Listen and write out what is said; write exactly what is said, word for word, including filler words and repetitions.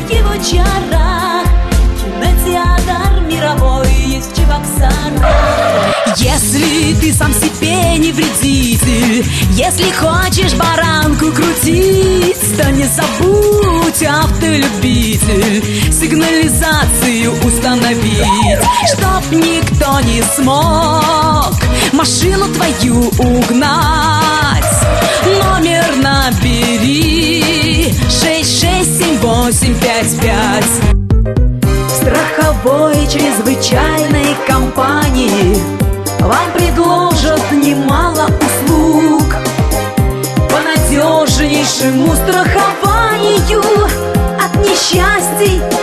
его чарах. Кинотеатр мировой есть в Чебоксарах. Если ты сам себе не вредитель, если хочешь баранку крутить, то не забудь, автолюбитель, сигнализацию установить, чтоб никто не смог машину твою угнать. Номер набери шесть шесть семь восемь пять пять. В страховой чрезвычайной компании вам предложат немало услуг по надежнейшему страхованию от несчастий